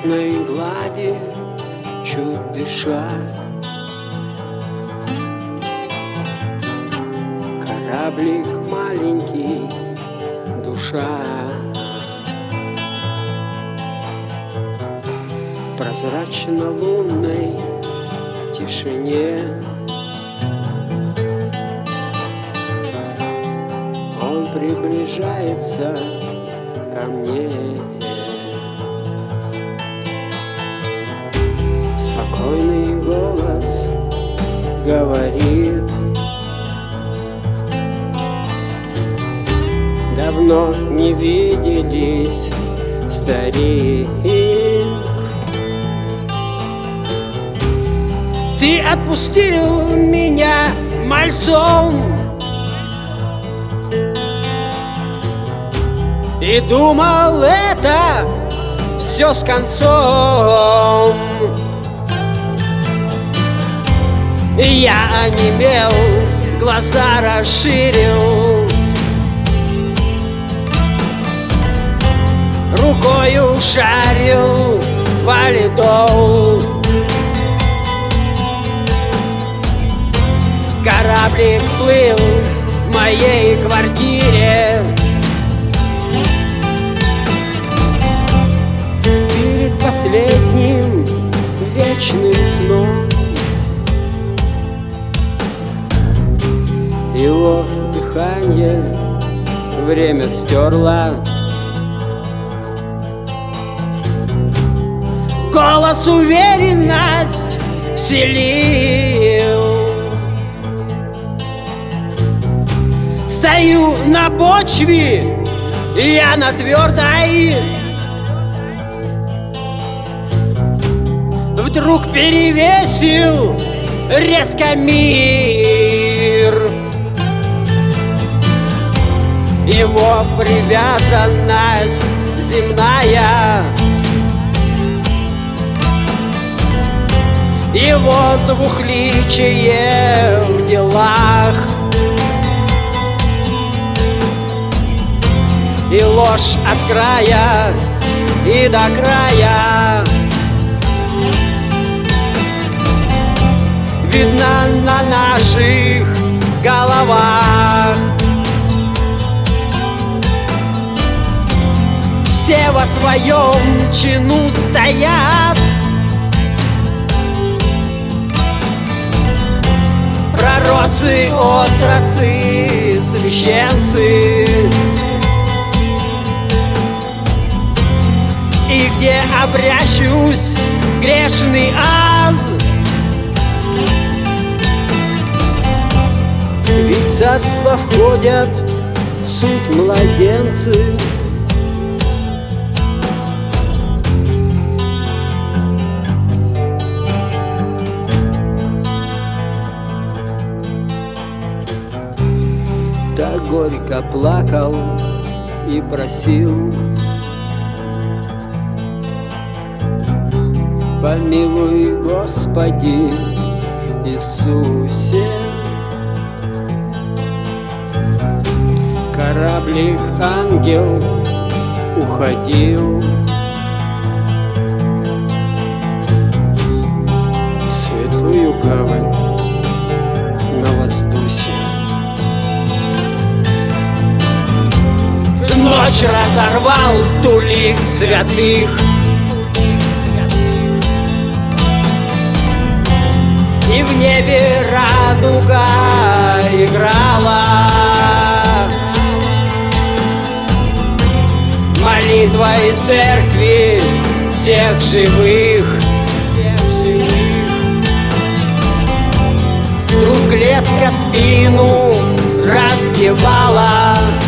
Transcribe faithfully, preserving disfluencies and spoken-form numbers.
нежной глади, чуть дыша. Кораблик маленький, душа. В прозрачно-лунной тишине он приближается ко мне. Спокойный голос говорит: давно не виделись, старик. Ты отпустил меня мальцом и думал, это все с концом. Я онемел, глаза расширил, рукою шарил валидол. Кораблик плыл в моей квартире. Перед последним вечным сном его дыхание время стерло. Голос уверенность вселил. Стою на почве, я на твердой. Вдруг перевесил резко мир. Его привязанность земная, его двухличие в делах и ложь от края и до края видна на наших головах. Все во своем чину стоят, пророцы, отроцы, священцы. И где обращусь, грешный аз, ведь в царство входят суть младенцы. Так горько плакал и просил: помилуй, Господи Иисусе. Кораблик ангел уходил в святую гавань на воздусе. Ночь разорвал тулик святых, и в небе радуга играла. Молитвой церкви всех живых, вдруг клетка спину разгибала.